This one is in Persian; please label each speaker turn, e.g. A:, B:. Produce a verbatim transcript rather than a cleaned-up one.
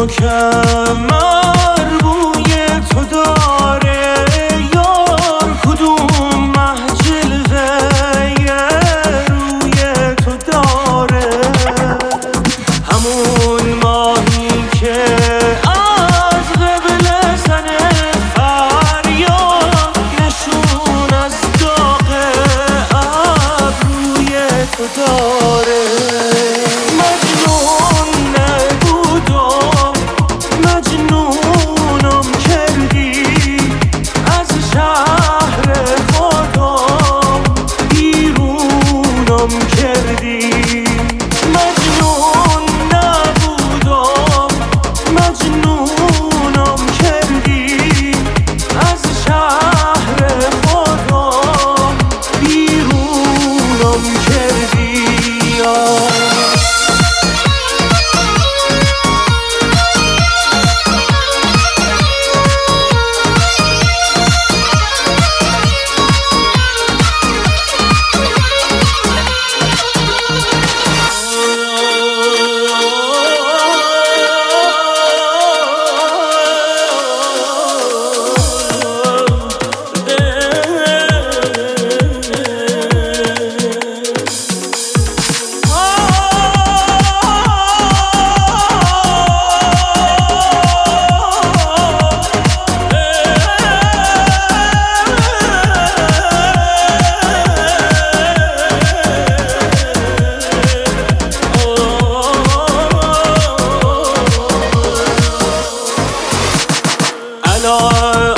A: کمر بوی تو داره یار، کدوم محجل روی تو داره، همون ماهی که از قبل زن فریاد نشون از داغ ابروی تو داره. مجنون نبودم مجنونم کردی، از شهر خودم بیرونم کردی. مجنون نبودم مجنونم کردی، از شهر خودم بیرونم کردی. الان